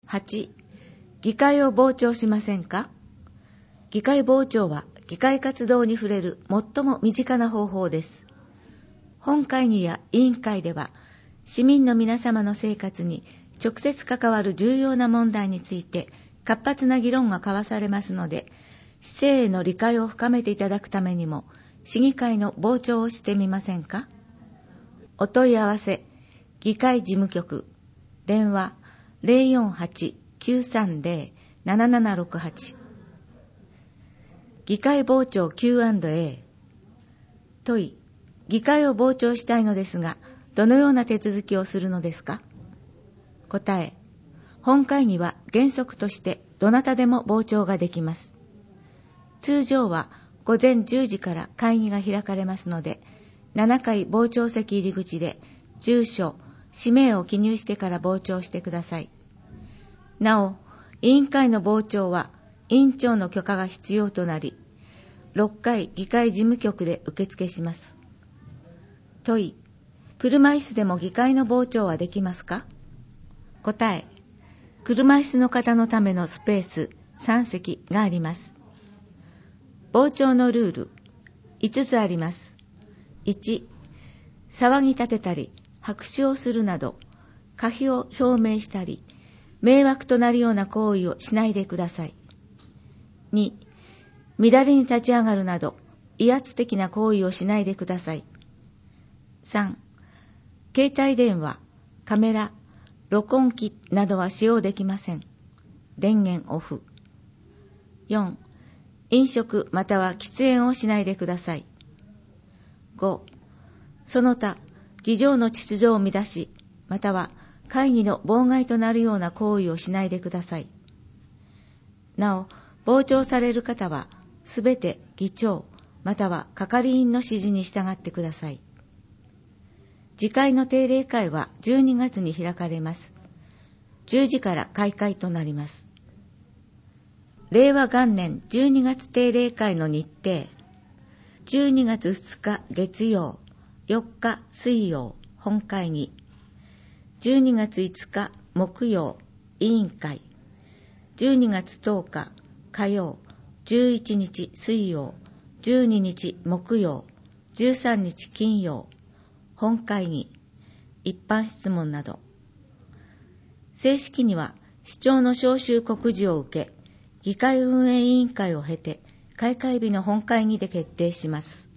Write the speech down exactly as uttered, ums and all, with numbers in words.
はち、議会を傍聴しませんか？議会傍聴は議会活動に触れる最も身近な方法です。本会議や委員会では、市民の皆様の生活に直接関わる重要な問題について活発な議論が交わされますので、市政への理解を深めていただくためにも、市議会の傍聴をしてみませんか？お問い合わせ、議会事務局、電話 ゼロよんはち きゅうさんゼロ ななななろくはち。議会傍聴 キューアンドエー。問い、議会を傍聴したいのですが、どのような手続きをするのですか？答え、本会議は原則としてどなたでも傍聴ができます。通常は午前じゅうじから会議が開かれますので、ななかい傍聴席入り口で住所、氏名を記入してから傍聴してください。なお、委員会の傍聴は委員長の許可が必要となり、ろっかい議会事務局で受付します。問い、車椅子でも議会の傍聴はできますか？答え、車椅子の方のためのスペースさんせきがあります。傍聴のルール、いつつあります。いち、騒ぎ立てたり、拍手をするなど、可否を表明したり、迷惑となるような行為をしないでください。に、乱れに立ち上がるなど、威圧的な行為をしないでください。さん、携帯電話、カメラ、録音機などは使用できません。電源オフ。よん、飲食または喫煙をしないでください。ご、その他、議場の秩序を乱し、または会議の妨害となるような行為をしないでください。なお、傍聴される方は、すべて議長、または係員の指示に従ってください。次回の定例会はじゅうにがつに開かれます。じゅうじから開会となります。れいわ元年じゅうにがつ定例会の日程、じゅうにがつふつか月曜、よっか水曜、本会議、じゅうにがついつか木曜、委員会、じゅうにがつとおか火曜、じゅういちにち水曜、じゅうににち木曜、じゅうさんにち金曜、本会議、一般質問など。正式には、市長の招集告示を受け、議会運営委員会を経て、開会日の本会議で決定します。